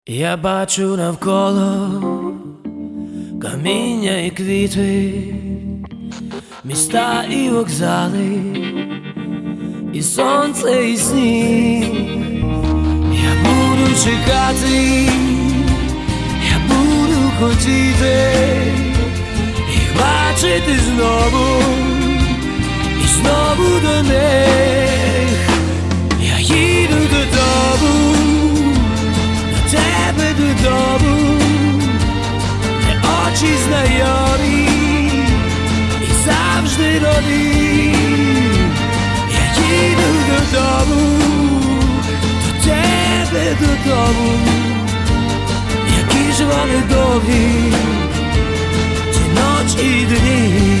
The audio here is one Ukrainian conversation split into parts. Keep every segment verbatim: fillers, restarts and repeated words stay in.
Я бачу навколо каміння і квіти, міста і вокзали, і сонце, і сніг. Я буду чекати, я буду хотіти їх бачити знову, і знову до них. Я їду додому, до тебе додому, де очі знайомі і завжди нові. Я їду додому, до тебе додому. Які ж вони довгі, ті ночі і дні.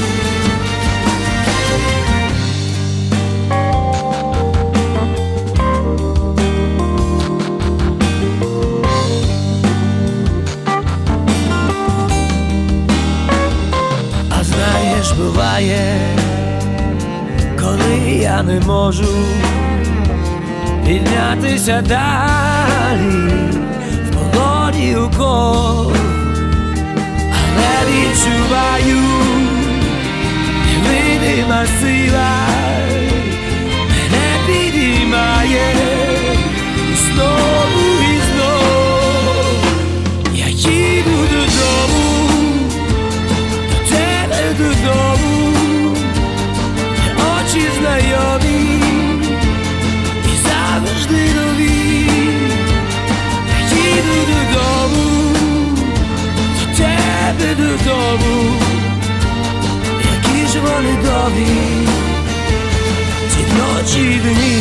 Знаєш, буває, коли я не можу піднятися далі в полоні укол, але відчуваю, невидима сила мене підіймає знову і знов. Я їду додому, додому, де очі знайомі і завжди нові. Я їду додому, до тебе додому. Які ж вони довгі, ці ночі і дні.